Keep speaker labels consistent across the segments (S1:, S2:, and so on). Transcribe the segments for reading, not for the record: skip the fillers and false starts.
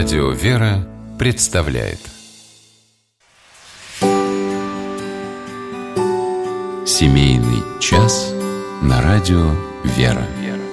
S1: Радио «Вера» представляет Семейный час на радио «Вера».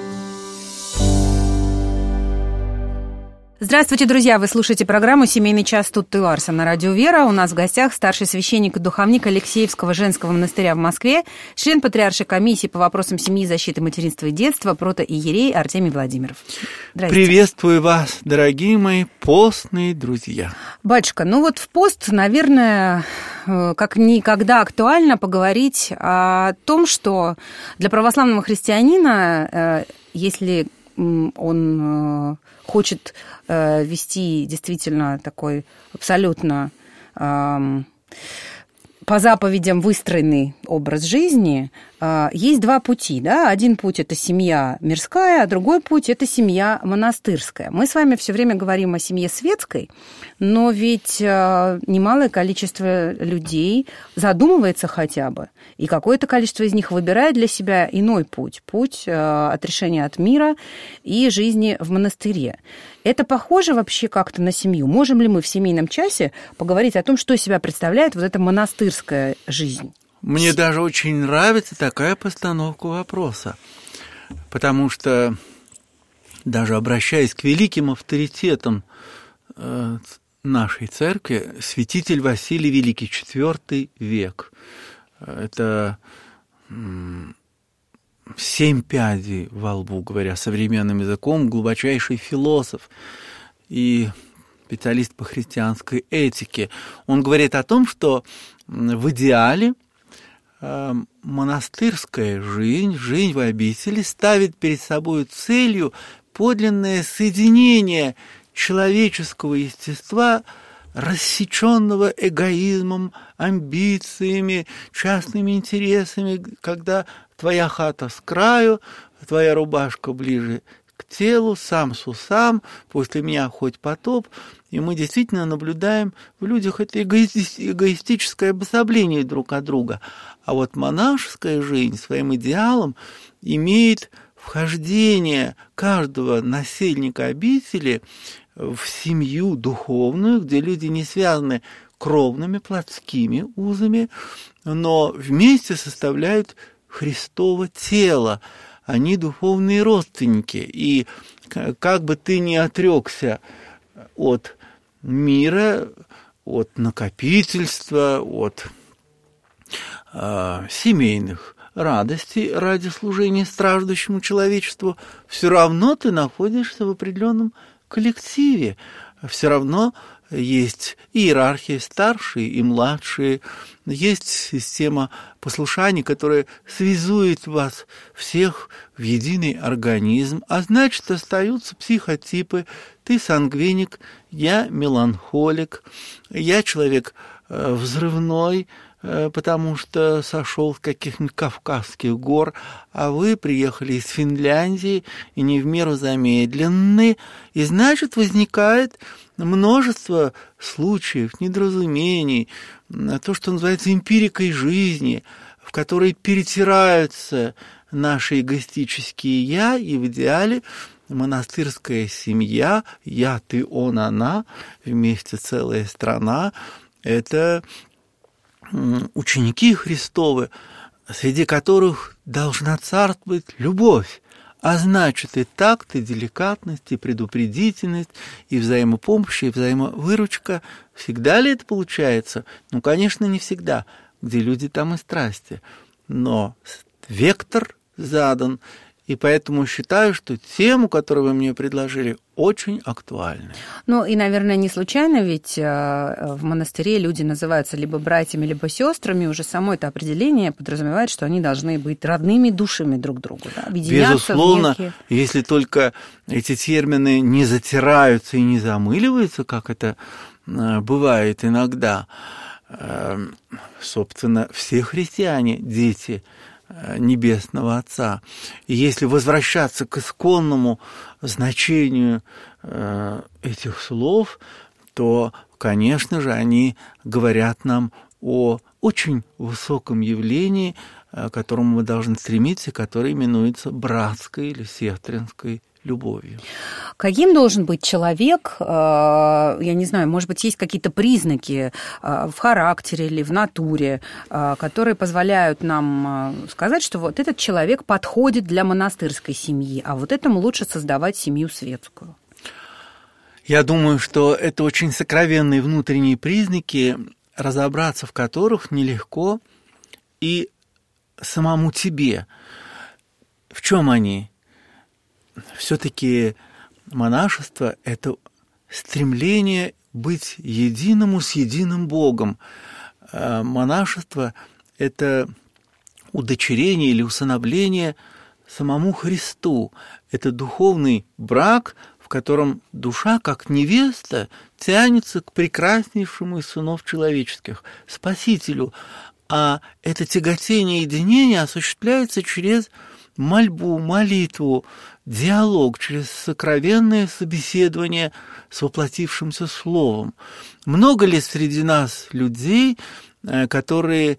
S2: Здравствуйте, друзья! Вы слушаете программу «Семейный час» Тутты Ларсон на радио «Вера». У нас в гостях старший священник и духовник Алексеевского женского монастыря в Москве, член Патриаршей комиссии по вопросам семьи, защиты материнства и детства, протоиерей Артемий Владимиров.
S3: Приветствую вас, дорогие мои постные друзья.
S2: Батюшка, в пост, наверное, как никогда актуально поговорить о том, что для православного христианина, если он хочет вести действительно такой абсолютно по заповедям выстроенный образ жизни, есть два пути. Да? Один путь – это семья мирская, а другой путь – это семья монастырская. Мы с вами все время говорим о семье светской, но ведь немалое количество людей задумывается хотя бы, и какое-то количество из них выбирает для себя иной путь отрешения от мира и жизни в монастыре. Это похоже вообще как-то на семью? Можем ли мы в семейном часе поговорить о том, что из себя представляет вот эта монастырская жизнь?
S3: Мне даже очень нравится такая постановка вопроса, потому что, даже обращаясь к великим авторитетам нашей церкви, святитель Василий Великий, IV век, это 7 пядей во лбу, говоря современным языком, глубочайший философ и специалист по христианской этике. Он говорит о том, что в идеале монастырская жизнь в обители ставит перед собой целью подлинное соединение человеческого естества, рассеченного эгоизмом, амбициями, частными интересами, когда твоя хата с краю, твоя рубашка ближе к телу, сам с усам, после меня хоть потоп. И мы действительно наблюдаем в людях это эгоистическое обособление друг от друга. А вот монашеская жизнь своим идеалом имеет вхождение каждого насельника обители в семью духовную, где люди не связаны кровными, плотскими узами, но вместе составляют Христово тело. Они духовные родственники. И как бы ты ни отрекся от мира, от накопительства, от семейных радостей ради служения страждущему человечеству, все равно ты находишься в определенном коллективе. Все равно есть иерархия, старшие и младшие, есть система послушаний, которая связует вас всех в единый организм, а значит, остаются психотипы. Ты сангвиник, я меланхолик, я человек взрывной, потому что сошел с каких-нибудь Кавказских гор, а вы приехали из Финляндии и не в меру замедленны, и значит, возникает множество случаев, недоразумений, то, что называется эмпирикой жизни, в которой перетираются наши эгоистические «я», и в идеале монастырская семья, я, ты, он, она, вместе целая страна, это ученики Христовы, среди которых должна царствовать любовь, а значит и такт, и деликатность, и предупредительность, и взаимопомощь, и взаимовыручка. Всегда ли это получается? Конечно, не всегда. Где люди, там и страсти. Но вектор задан, и поэтому считаю, что тему, которую вы мне предложили, очень актуальна.
S2: И, наверное, не случайно, ведь в монастыре люди называются либо братьями, либо сестрами. Уже само это определение подразумевает, что они должны быть родными душами друг другу, да? Объединяться.
S3: Безусловно, если только эти термины не затираются и не замыливаются, как это бывает иногда. Собственно, все христиане – дети Небесного Отца. И если возвращаться к исконному значению этих слов, то, конечно же, они говорят нам о очень высоком явлении, к которому мы должны стремиться, которое именуется братской или сестринской любовью.
S2: Каким должен быть человек, я не знаю, может быть, есть какие-то признаки в характере или в натуре, которые позволяют нам сказать, что вот этот человек подходит для монастырской семьи, а вот этому лучше создавать семью светскую?
S3: Я думаю, что это очень сокровенные внутренние признаки, разобраться в которых нелегко и самому тебе. В чем они? Все-таки монашество – это стремление быть единому с единым Богом. Монашество – это удочерение или усыновление самому Христу. Это духовный брак, в котором душа, как невеста, тянется к прекраснейшему из сынов человеческих, Спасителю. А это тяготение и единение осуществляется через мольбу, молитву, диалог, через сокровенное собеседование с воплотившимся Словом. Много ли среди нас людей, которые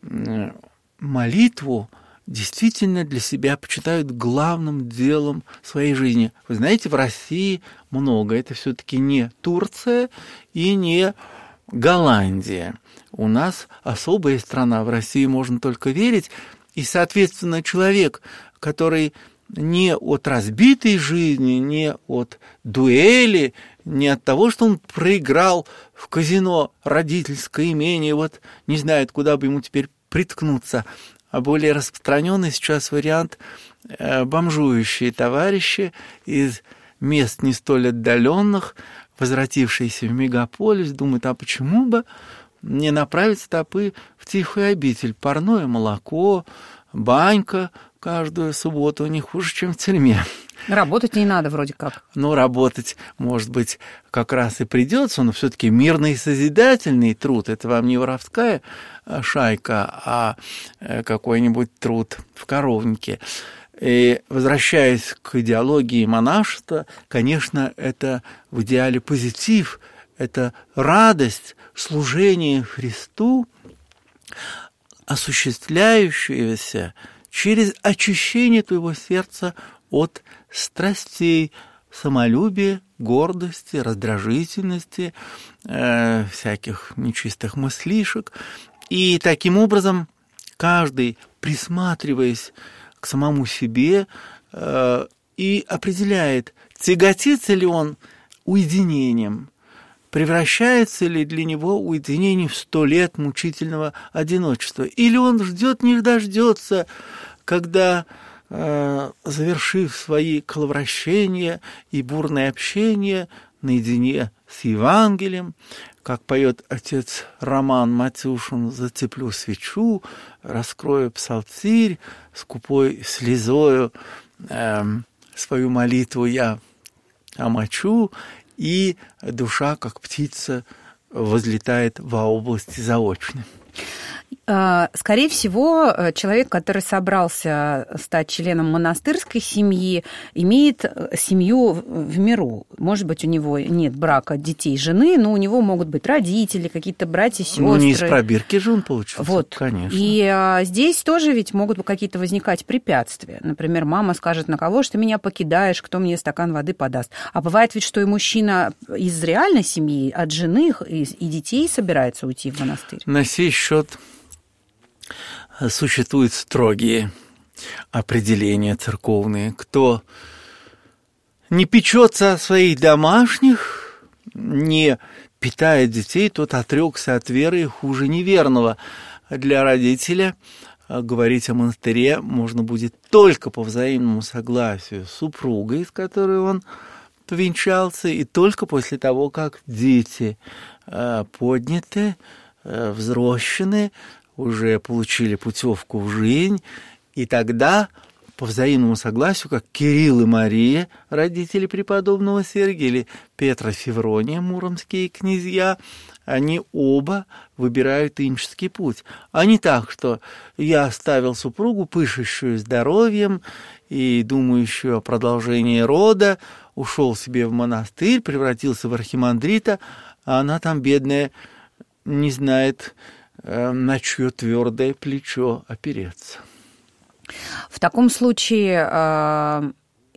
S3: молитву действительно для себя почитают главным делом своей жизни? Вы знаете, в России много. Это все-таки не Турция и не Голландия. У нас особая страна, в России можно только верить. И, соответственно, человек, который не от разбитой жизни, не от дуэли, не от того, что он проиграл в казино родительское имение, вот не знает, куда бы ему теперь приткнуться, а более распространенный сейчас вариант бомжующие товарищи из мест не столь отдаленных, возвратившиеся в мегаполис, думают, а почему бы не направить стопы в тихую обитель? Парное молоко, банька каждую субботу, не хуже, чем в тюрьме.
S2: Работать не надо вроде как.
S3: Ну, работать, может быть, как раз и придется, но все-таки мирный и созидательный труд. Это вам не воровская шайка, а какой-нибудь труд в коровнике. И возвращаясь к идеологии монашества, конечно, это в идеале позитив, это радость, служение Христу, осуществляющееся через очищение твоего сердца от страстей, самолюбия, гордости, раздражительности, всяких нечистых мыслишек. И таким образом каждый, присматриваясь к самому себе, и определяет, тяготится ли он уединением, превращается ли для него уединение в 100 лет мучительного одиночества, или он ждет, не дождется, когда, завершив свои коловращения и бурное общение наедине с Евангелием, как поет отец Роман Матюшин, зацеплю свечу, раскрою псалтирь, скупой слезою свою молитву я омочу, и душа, как птица, возлетает во области заочной.
S2: Скорее всего, человек, который собрался стать членом монастырской семьи, имеет семью в миру. Может быть, у него нет брака детей, жены, но у него могут быть родители, какие-то братья, сестры.
S3: Ну, не из пробирки же он получился,
S2: вот.
S3: Конечно.
S2: И здесь тоже ведь могут какие-то возникать препятствия. Например, мама скажет, на кого ж ты меня покидаешь, кто мне стакан воды подаст. А бывает ведь, что и мужчина из реальной семьи, от жены и детей собирается уйти в монастырь.
S3: На сей счет существуют строгие определения церковные. Кто не печется о своих домашних, не питает детей, тот отрекся от веры и хуже неверного. Для родителя говорить о монастыре можно будет только по взаимному согласию с супругой, с которой он повенчался, и только после того, как дети подняты, взрощены, уже получили путевку в жизнь, и тогда, по взаимному согласию, как Кирилл и Мария, родители преподобного Сергия, или Петр и Феврония, муромские князья, они оба выбирают иноческий путь. А не так, что я оставил супругу, пышущую здоровьем и думающую о продолжении рода, ушел себе в монастырь, превратился в архимандрита, а она там, бедная, не знает, на чье твердое плечо опереться.
S2: В таком случае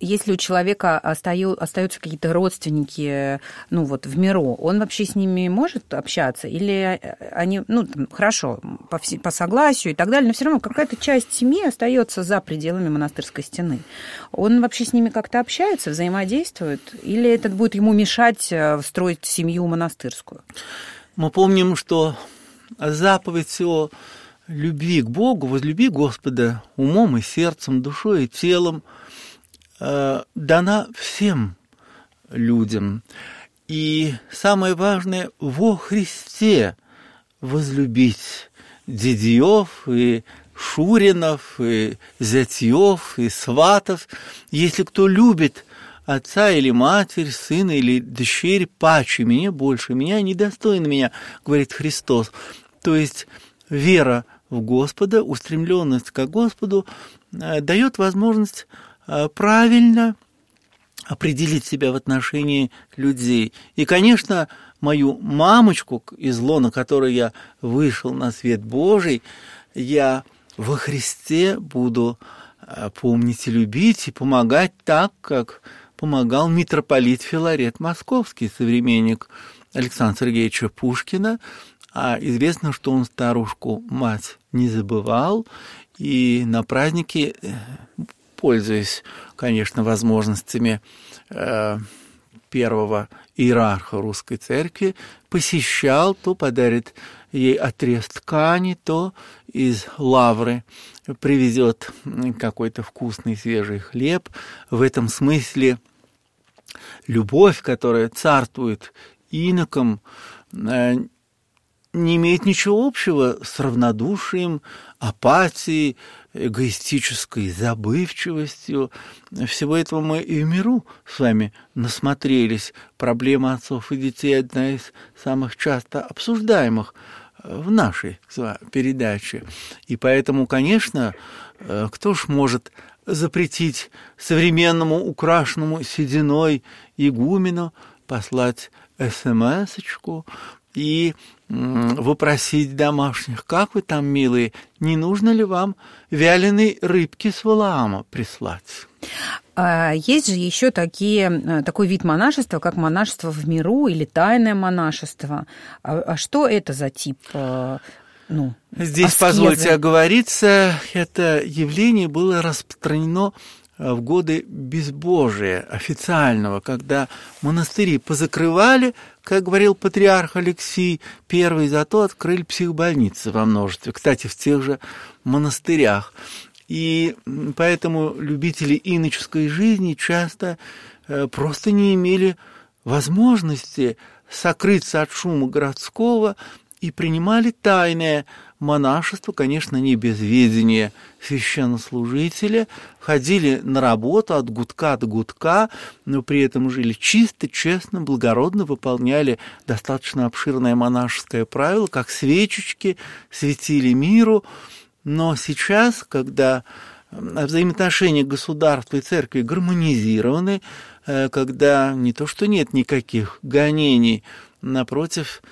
S2: если у человека остаются какие-то родственники, ну, вот в миру, он вообще с ними может общаться? Или они, ну, хорошо, по согласию и так далее, но все равно какая-то часть семьи остается за пределами монастырской стены. Он вообще с ними как-то общается, взаимодействует? Или это будет ему мешать строить семью монастырскую?
S3: Мы помним, что заповедь о любви к Богу, возлюби Господа умом и сердцем, душой и телом, дана всем людям. И самое важное, во Христе возлюбить дядьев и шуринов, и зятьев, и сватов. Если кто любит отца или матерь, сына или дочерь, паче меня, больше меня, недостойно меня, говорит Христос. То есть вера в Господа, устремленность к Господу дает возможность правильно определить себя в отношении людей. И, конечно, мою мамочку, из лона которой я вышел на свет Божий, я во Христе буду помнить и любить, и помогать так, как помогал митрополит Филарет Московский, современник Александра Сергеевича Пушкина. А известно, что он старушку-мать не забывал, и на праздники, пользуясь, конечно, возможностями первого иерарха русской церкви, посещал, то подарит ей отрез ткани, то из Лавры привезет какой-то вкусный свежий хлеб. В этом смысле любовь, которая царствует инокам, не имеет ничего общего с равнодушием, апатией, эгоистической забывчивостью. Всего этого мы и в миру с вами насмотрелись. Проблема отцов и детей – одна из самых часто обсуждаемых в нашей передаче. И поэтому, конечно, кто ж может запретить современному украшенному сединой игумену послать СМС-очку и вопросить домашних: как вы там, милые, не нужно ли вам вяленой рыбки с Валаама прислать?
S2: Есть же еще такой вид монашества, как монашество в миру или тайное монашество. А что это за тип?
S3: Здесь,
S2: аскезы?
S3: Позвольте оговориться, это явление было распространено в годы безбожия официального, когда монастыри позакрывали, как говорил патриарх Алексий I, зато открыли психбольницы во множестве, кстати, в тех же монастырях. И поэтому любители иноческой жизни часто просто не имели возможности сокрыться от шума городского и принимали тайное монашество, конечно, не без ведения священнослужителя, ходили на работу от гудка до гудка, но при этом жили чисто, честно, благородно, выполняли достаточно обширное монашеское правило, как свечечки, светили миру. Но сейчас, когда взаимоотношения государства и церкви гармонизированы, когда не то что нет никаких гонений, напротив,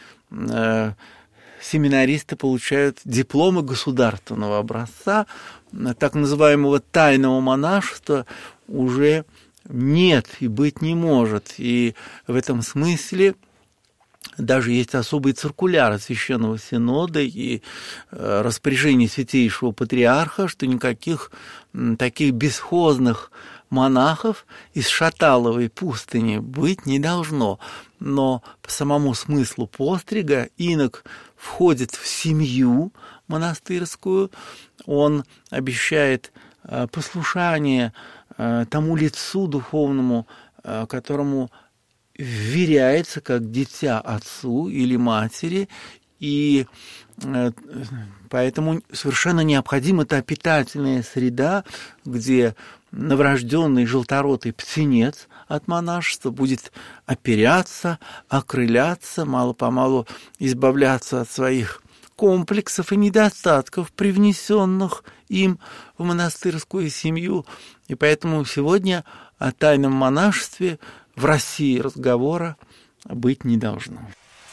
S3: семинаристы получают дипломы государственного образца, так называемого тайного монашества уже нет и быть не может. И в этом смысле даже есть особые циркуляры Священного Синода и распоряжение Святейшего Патриарха, что никаких таких бесхозных монахов из Шаталовой пустыни быть не должно. Но по самому смыслу пострига инок входит в семью монастырскую, он обещает послушание тому лицу духовному, которому вверяется как дитя отцу или матери, и поэтому совершенно необходима та питательная среда, где новорожденный желторотый птенец от монашества будет оперяться, окрыляться, мало-помалу избавляться от своих комплексов и недостатков, привнесенных им в монастырскую семью. И поэтому сегодня о тайном монашестве в России разговора быть не должно.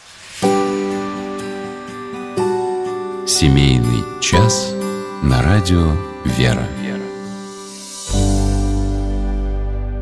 S1: Семейный час на радио «Вера».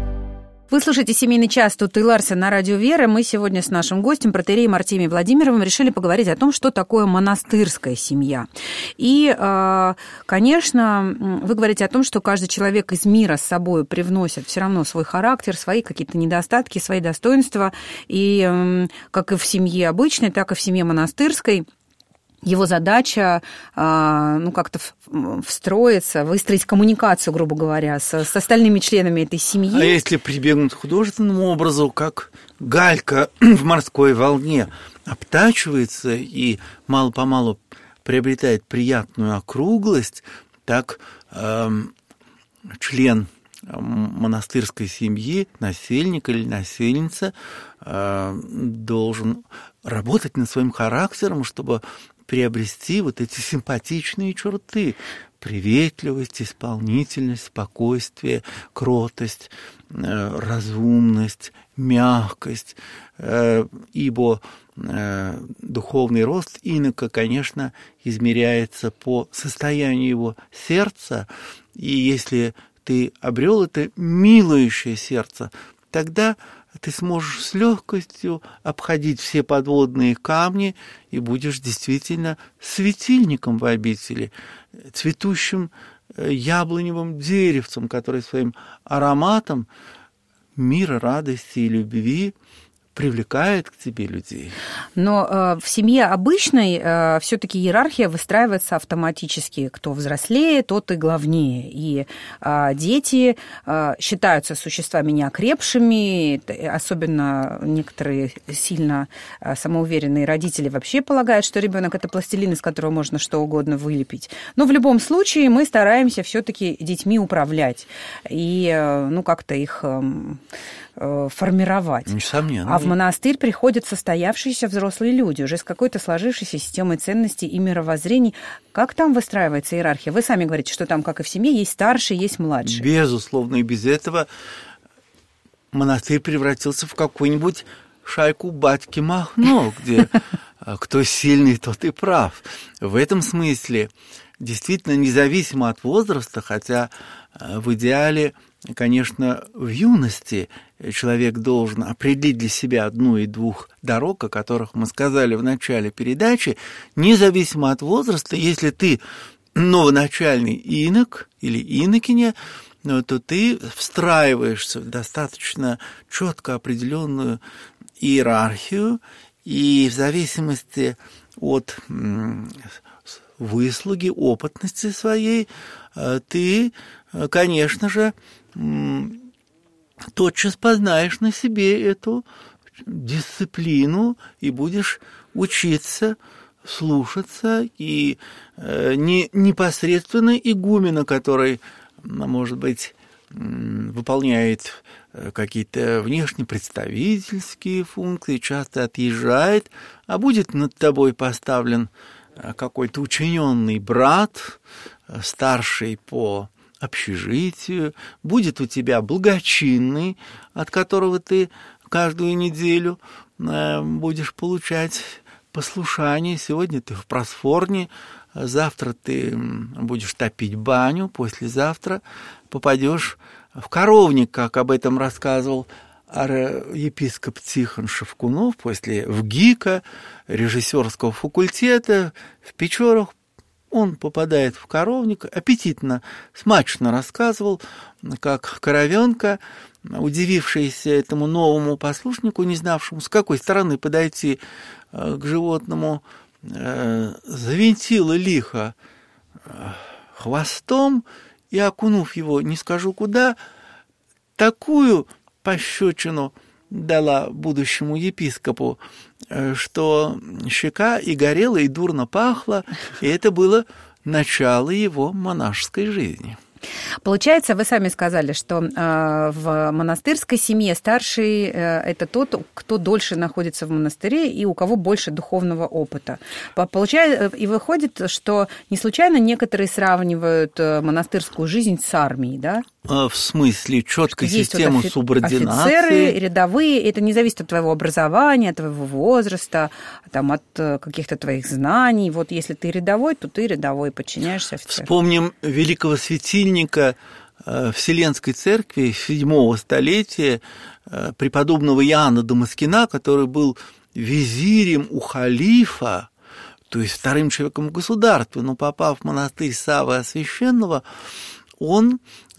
S2: Вы слушаете «Семейный час», тут и Ларсен на радио «Вера». Мы сегодня с нашим гостем, протоиереем Артемием Владимировым, решили поговорить о том, что такое монастырская семья. И, конечно, вы говорите о том, что каждый человек из мира с собой привносит все равно свой характер, свои какие-то недостатки, свои достоинства. И как и в семье обычной, так и в семье монастырской его задача, как-то встроиться, выстроить коммуникацию, грубо говоря, с остальными членами этой семьи.
S3: А если прибегнуть к художественному образу, как галька в морской волне обтачивается и мало-помалу приобретает приятную округлость, так член монастырской семьи, насельник или насельница, должен работать над своим характером, чтобы приобрести вот эти симпатичные черты: приветливость, исполнительность, спокойствие, кротость, разумность, мягкость, ибо духовный рост инока, конечно, измеряется по состоянию его сердца, и если ты обрел это милующее сердце, тогда ты сможешь с легкостью обходить все подводные камни и будешь действительно светильником в обители, цветущим яблоневым деревцем, который своим ароматом мира, радости и любви привлекает к тебе людей.
S2: Но в семье обычной все-таки иерархия выстраивается автоматически. Кто взрослее, тот и главнее. И дети считаются существами неокрепшими, особенно некоторые сильно самоуверенные родители вообще полагают, что ребенок это пластилин, из которого можно что угодно вылепить. Но в любом случае мы стараемся все-таки детьми управлять и как-то их формировать.
S3: Несомненно.
S2: А в монастырь приходят состоявшиеся взрослые люди, уже с какой-то сложившейся системой ценностей и мировоззрений. Как там выстраивается иерархия? Вы сами говорите, что там, как и в семье, есть старший, есть младший.
S3: Безусловно, и без этого монастырь превратился в какую-нибудь шайку батьки Махно, где кто сильный, тот и прав. В этом смысле действительно независимо от возраста, хотя в идеале, конечно, в юности человек должен определить для себя одну и двух дорог, о которых мы сказали в начале передачи, независимо от возраста. Если ты новоначальный инок или инокиня, то ты встраиваешься в достаточно четко определенную иерархию, и в зависимости от выслуги, опытности своей, ты, конечно же, тотчас познаешь на себе эту дисциплину и будешь учиться слушаться, и непосредственно игумена, который, может быть, выполняет какие-то внешнепредставительские функции, часто отъезжает, а будет над тобой поставлен какой-то учиненный брат, старший по общежитию, будет у тебя благочинный, от которого ты каждую неделю будешь получать послушание. Сегодня ты в просфорне, завтра ты будешь топить баню, послезавтра попадешь в коровник, как об этом рассказывал епископ Тихон Шевкунов после ВГИКа, режиссерского факультета в Печорах. Он попадает в коровник, аппетитно, смачно рассказывал, как коровенка, удивившаяся этому новому послушнику, не знавшему, с какой стороны подойти к животному, завинтила лихо хвостом и, окунув его не скажу куда, такую пощечину дала будущему епископу, что щека и горела, и дурно пахла, и это было начало его монашеской жизни.
S2: Получается, вы сами сказали, что в монастырской семье старший – это тот, кто дольше находится в монастыре и у кого больше духовного опыта. Получается, и выходит, что не случайно некоторые сравнивают монастырскую жизнь с армией, да?
S3: В смысле четкой системы
S2: вот
S3: субординации.
S2: Офицеры, рядовые, это не зависит от твоего образования, от твоего возраста, там, от каких-то твоих знаний. Вот если ты рядовой, то ты рядовой, подчиняешься офицеру.
S3: Вспомним великого светильника Вселенской церкви VII столетия преподобного Иоанна Дамаскина, который был визирем у халифа, то есть вторым человеком в государстве, но попав в монастырь Саввы Освященного, он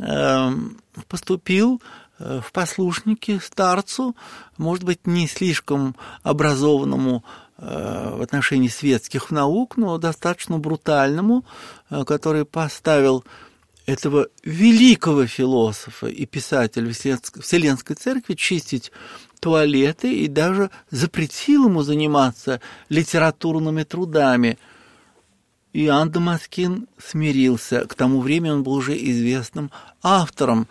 S3: поступил в послушники старцу, может быть, не слишком образованному в отношении светских наук, но достаточно брутальному, который поставил этого великого философа и писателя Вселенской Церкви чистить туалеты и даже запретил ему заниматься литературными трудами. Иоанн Дамаскин смирился. К тому времени он был уже известным автором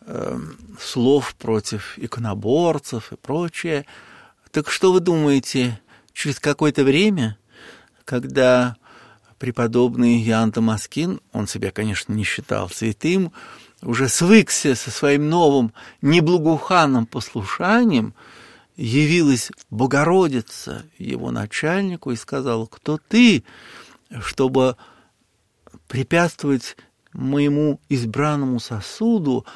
S3: слов против иконоборцев и прочее. Так что вы думаете, через какое-то время, когда преподобный Иоанн Дамаскин, он себя, конечно, не считал святым, уже свыкся со своим новым неблагоуханным послушанием, явилась Богородица его начальнику и сказала: «Кто ты, чтобы препятствовать моему избранному сосуду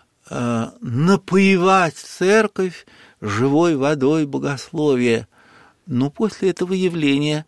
S3: напоевать церковь живой водой богословия?» Но после этого явления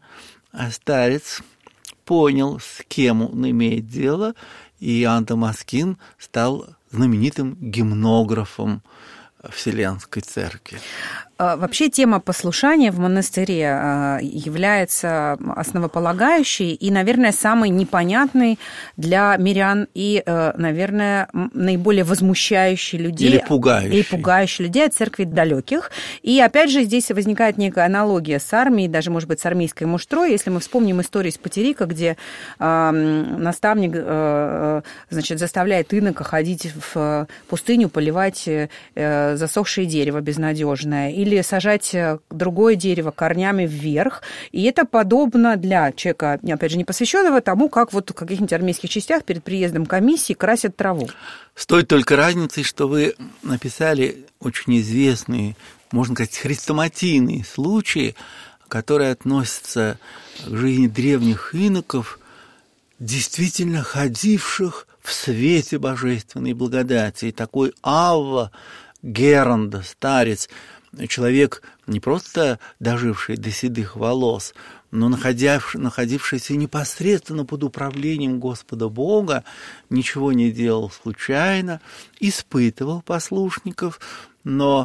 S3: старец понял, с кем он имеет дело, и Иоанн Дамаскин стал знаменитым гимнографом Вселенской Церкви.
S2: Вообще тема послушания в монастыре является основополагающей и, наверное, самой непонятной для мирян и, наверное, наиболее возмущающей людей.
S3: Или пугающей
S2: людей от церкви далеких. И, опять же, здесь возникает некая аналогия с армией, даже, может быть, с армейской муштрой. Если мы вспомним историю из Потерика, где наставник, значит, заставляет инока ходить в пустыню, поливать засохшее дерево безнадежное, или сажать другое дерево корнями вверх. И это подобно для человека, опять же, не посвященного тому, как вот в каких-нибудь армейских частях перед приездом комиссии красят траву.
S3: С той только разницей, что вы написали очень известные, можно сказать, хрестоматийные случаи, которые относятся к жизни древних иноков, действительно ходивших в свете божественной благодати. И такой Авва Геранда, старец, человек не просто доживший до седых волос, но находившийся непосредственно под управлением Господа Бога, ничего не делал случайно, испытывал послушников, но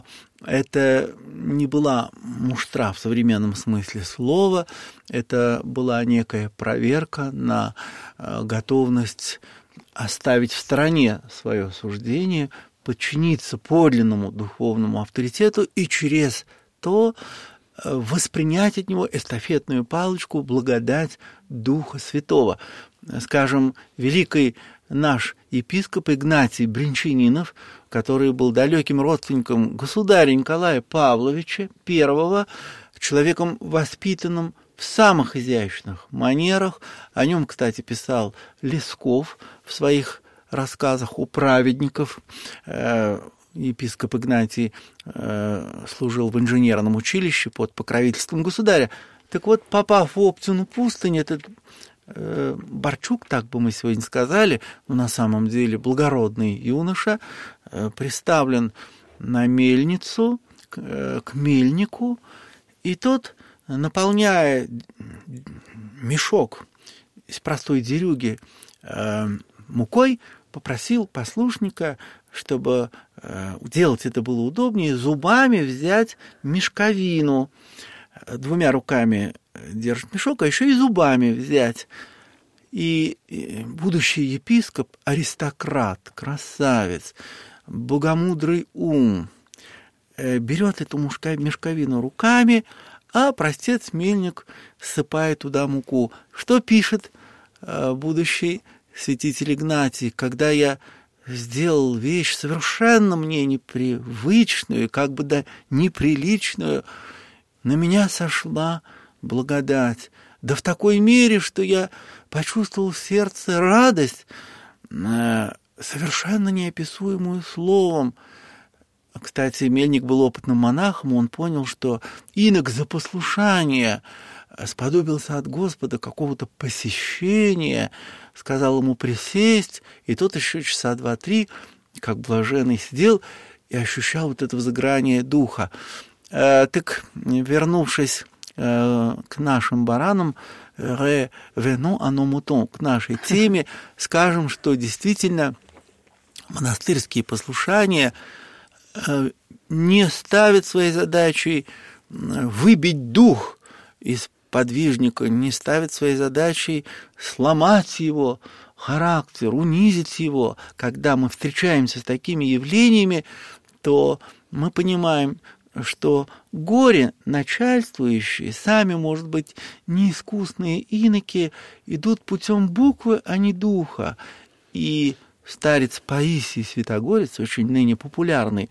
S3: это не была муштра в современном смысле слова, это была некая проверка на готовность оставить в стороне свое суждение, подчиниться подлинному духовному авторитету и через то воспринять от него эстафетную палочку, благодать Духа Святого. Скажем, великий наш епископ Игнатий Бринчанинов, который был далеким родственником государя Николая Павловича I, человеком воспитанным в самых изящных манерах, о нем, кстати, писал Лесков в своих рассказах у праведников. Епископ Игнатий служил в инженерном училище под покровительством государя. Так вот, попав в Оптину пустынь, этот Борчук, так бы мы сегодня сказали, но на самом деле благородный юноша, приставлен на мельницу к мельнику, и тот, наполняя мешок из простой дерюги мукой, попросил послушника, чтобы делать это было удобнее, зубами взять мешковину. Двумя руками держит мешок, а еще и зубами взять. И будущий епископ, аристократ, красавец, богомудрый ум, берет эту мешковину руками, а простец-мельник ссыпает туда муку. Что пишет будущий святитель Игнатий: когда я сделал вещь совершенно мне непривычную, как бы да неприличную, на меня сошла благодать, да в такой мере, что я почувствовал в сердце радость, совершенно неописуемую словом. Кстати, мельник был опытным монахом, он понял, что инок за послушание сподобился от Господа какого-то посещения, сказал ему присесть, и тот еще часа 2-3, как блаженный, сидел и ощущал вот это возгорание духа. Так, вернувшись к нашим баранам, revenons à nos moutons, к нашей теме, скажем, что действительно монастырские послушания не ставят своей задачей выбить дух из подвижника, не ставят своей задачей сломать его характер, унизить его. Когда мы встречаемся с такими явлениями, то мы понимаем, что горе начальствующие, сами, может быть, неискусные иноки, идут путем буквы, а не духа. И старец Паисий Святогорец, очень ныне популярный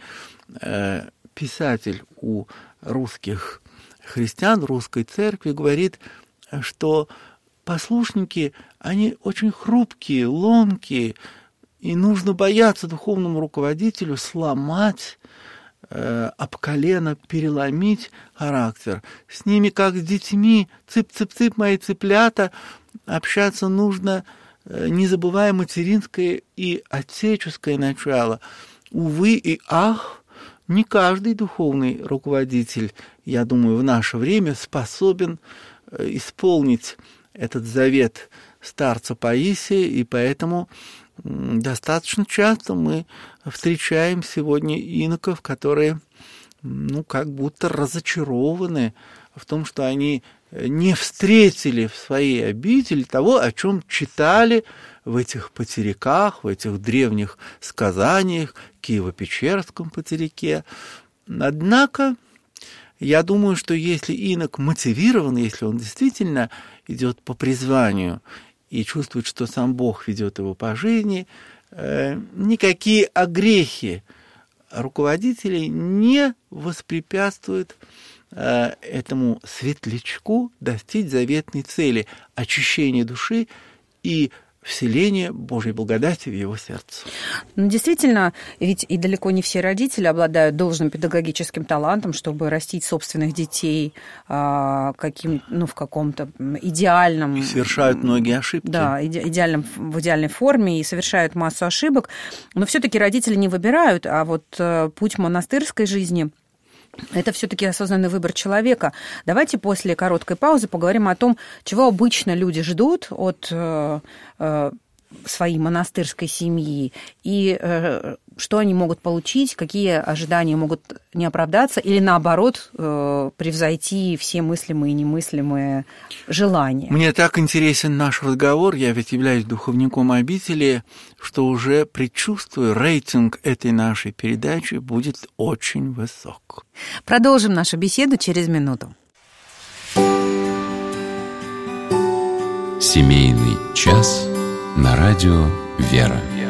S3: писатель у русских христиан, русской церкви, говорит, что послушники, они очень хрупкие, ломкие, и нужно бояться духовному руководителю сломать, об колено переломить характер. С ними, как с детьми, цып-цып-цып, мои цыплята, общаться нужно, не забывая материнское и отеческое начало. Увы и ах, не каждый духовный руководитель, я думаю, в наше время способен исполнить этот завет старца Паисия, и поэтому достаточно часто мы встречаем сегодня иноков, которые, как будто разочарованы в том, что они не встретили в своей обители того, о чем читали в этих потеряках, в этих древних сказаниях, Киево-Печерском потеряке. Однако, я думаю, что если инок мотивирован, если он действительно идет по призванию и чувствует, что сам Бог ведет его по жизни, никакие огрехи руководителей не воспрепятствуют этому светлячку достичь заветной цели – очищения души и вселение Божьей благодати в его сердце.
S2: Действительно, ведь и далеко не все родители обладают должным педагогическим талантом, чтобы растить собственных детей в каком-то идеальном...
S3: И совершают многие ошибки.
S2: Да, в идеальной форме и совершают массу ошибок. Но все-таки родители не выбирают, а вот путь монастырской жизни... Это все-таки осознанный выбор человека. Давайте после короткой паузы поговорим о том, чего обычно люди ждут от своей монастырской семьи и что они могут получить, какие ожидания могут не оправдаться или, наоборот, превзойти все мыслимые и немыслимые желания.
S3: Мне так интересен наш разговор, я ведь являюсь духовником обители, что уже предчувствую, рейтинг этой нашей передачи будет очень высок.
S2: Продолжим нашу беседу через минуту.
S1: Семейный час на радио «Вера».